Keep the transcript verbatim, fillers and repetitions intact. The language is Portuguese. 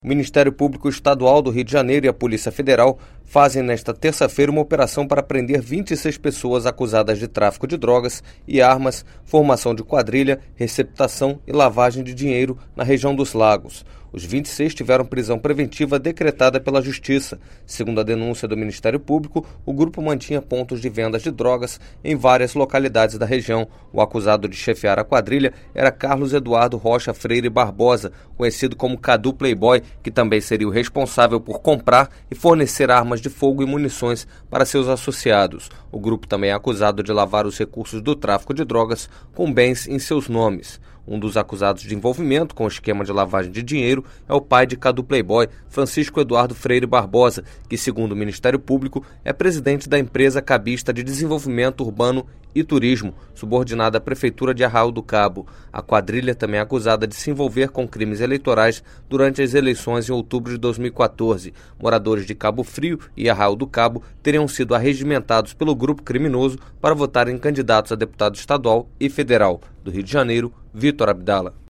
O Ministério Público Estadual do Rio de Janeiro e a Polícia Federal fazem nesta terça-feira uma operação para prender vinte e seis pessoas acusadas de tráfico de drogas e armas, formação de quadrilha, receptação e lavagem de dinheiro na região dos Lagos. Os vinte e seis tiveram prisão preventiva decretada pela Justiça. Segundo a denúncia do Ministério Público, o grupo mantinha pontos de vendas de drogas em várias localidades da região. O acusado de chefiar a quadrilha era Carlos Eduardo Rocha Freire Barbosa, conhecido como Cadu Playboy, que também seria o responsável por comprar e fornecer armas de fogo e munições para seus associados. O grupo também é acusado de lavar os recursos do tráfico de drogas com bens em seus nomes. Um dos acusados de envolvimento com o esquema de lavagem de dinheiro é o pai de Cadu Playboy, Francisco Eduardo Freire Barbosa, que, segundo o Ministério Público, é presidente da empresa cabista de desenvolvimento urbano e turismo, subordinada à Prefeitura de Arraial do Cabo. A quadrilha também é acusada de se envolver com crimes eleitorais durante as eleições em outubro de dois mil e quatorze. Moradores de Cabo Frio e Arraial do Cabo teriam sido arregimentados pelo grupo criminoso para votarem em candidatos a deputado estadual e federal. Do Rio de Janeiro, Vitor Abdala.